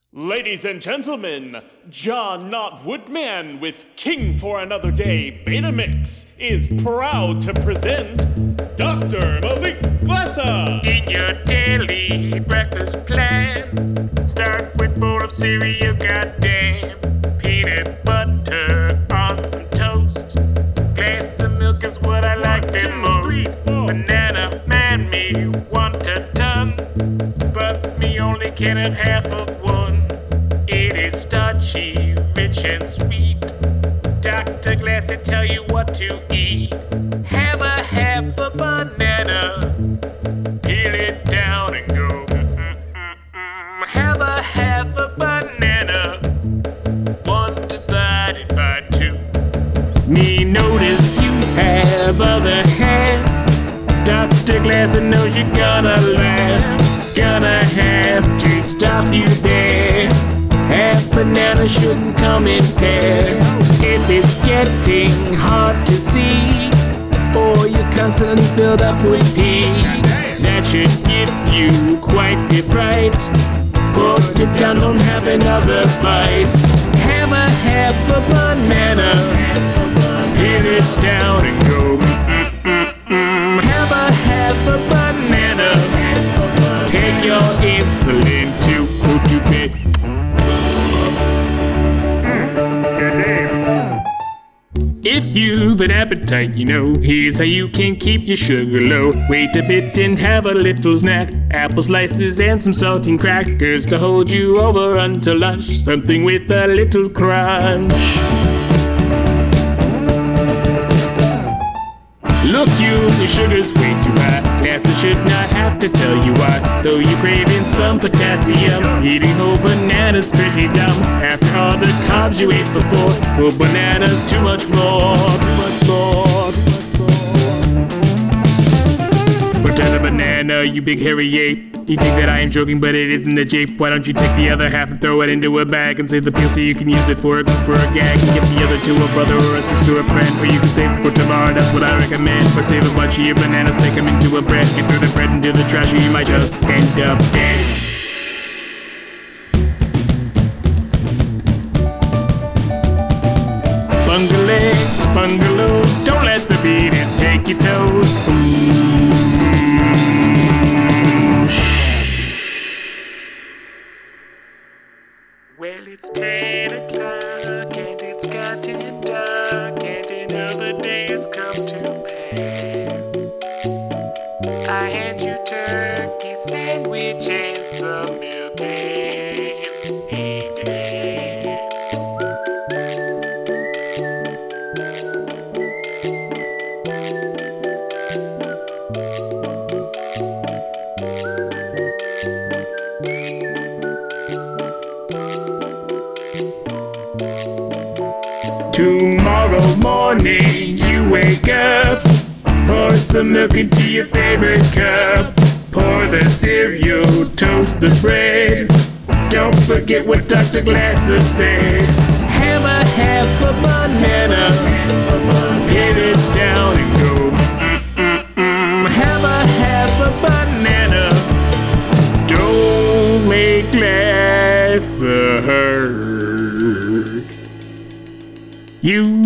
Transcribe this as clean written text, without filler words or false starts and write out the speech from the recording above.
Ladies and gentlemen, John Not Woodman with King for Another Day Betamix is proud to present Dr. Malik Glassa. In your daily breakfast plan, start with bowl of cereal, goddamn. Peanut butter on some toast. Glass of milk is what I like the most. Banana man, me want a ton, but me only can have half of one. It is starchy, rich and sweet. Dr. Glass will tell you what to eat. Have a half a banana, peel it down and go. Have a half a banana, 1 divided by 2. Me noticed you have other hand. Dr. Glass knows you're gonna laugh. Gonna have to stop you there. Half banana shouldn't come in pair. If it's getting hard to see, or you're constantly filled up with pee, that should give you quite the fright. Put it down, don't have another bite. Have a half a banana, peel it down and go. Have a half a banana, take your insulin to go to bed. If you've an appetite, you know, here's how you can keep your sugar low. Wait a bit and have a little snack. Apple slices and some saltine crackers to hold you over until lunch. Something with a little crunch. Look, your sugar's way too high. Glasses should not have to tell you why. Though you're craving some potassium, eating whole bananas pretty dumb. After all the carbs you ate before, full bananas too much more. Put down a banana, you big hairy ape. You think that I am joking, but it isn't a jape. Why don't you take the other half and throw it into a bag and save the peel so you can use it for a gag, and give the other to a brother or a sister or a friend, or you can save it for tomorrow. That's what I recommend. Or save a bunch of your bananas, make them into a bread, and throw the bread into the trash, or you might just end up dead. Bungalow, don't let the beaties take your toes. Well, it's 10 o'clock and it's gotten dark and another day has come to pass. I had you turkey sandwich and some milk and eggs. Tomorrow morning you wake up, pour some milk into your favorite cup, pour the cereal, toast the bread. Don't forget what Dr. Glassa said. Have a half a banana, peel it down and go. Have a half a banana, don't make Glassa hurt. You